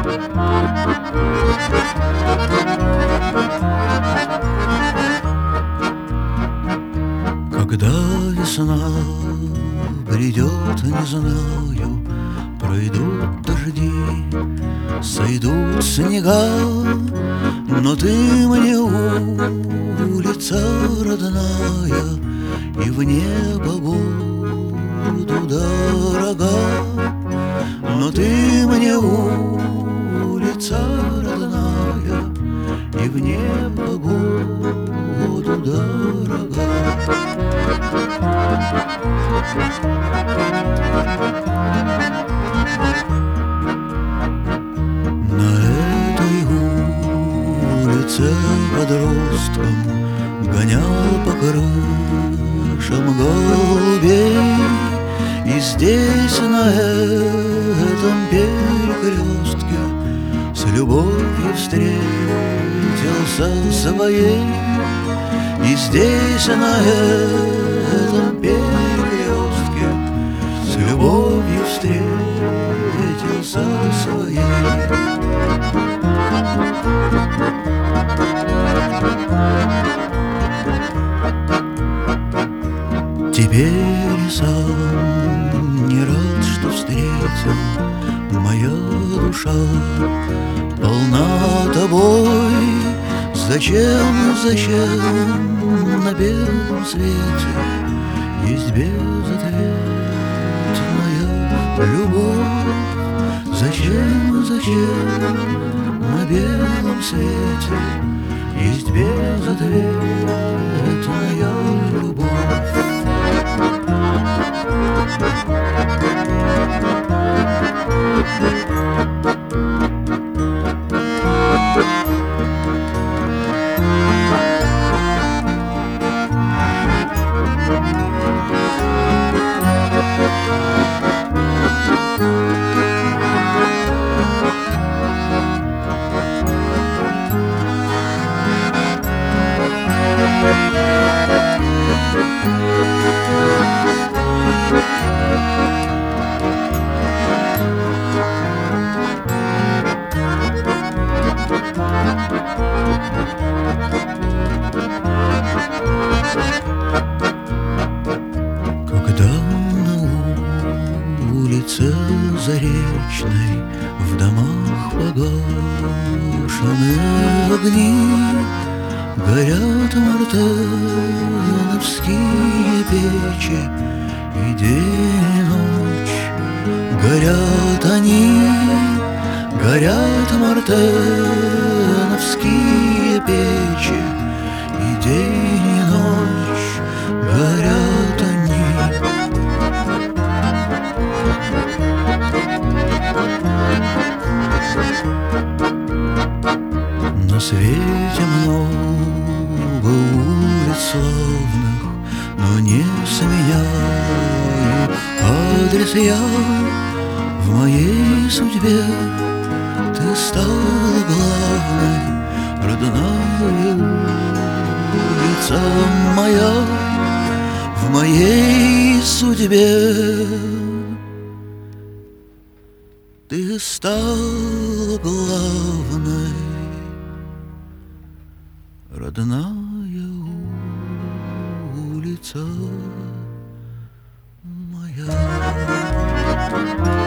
Когда весна придет, не знаю, пройдут дожди, сойдут снега, но ты мне улица родная и в непогоду дорога. Но ты мне улица родная и в непогоду дорога. На этой улице подростком гонял по крышам голубей. И здесь, на этом перекрестке, с любовью встретился своей. И здесь, на этом перекрестке, с любовью встретился своей. Теперь сам не рад, что встретил. Моя душа полна тобой. Зачем на белом свете есть безответная любовь? Зачем на белом свете есть безответная любовь? Когда на улице Заречной в домах погашены огни, горят мартеновские печи, и день и ночь горят они, горят мартеновские печи, и день и ночь горят они. На свете много улиц славных, но не сменяю адрес я. В моей судьбе ты стала главной, родная улица моя. В моей судьбе ты стала главной, родная улица моя.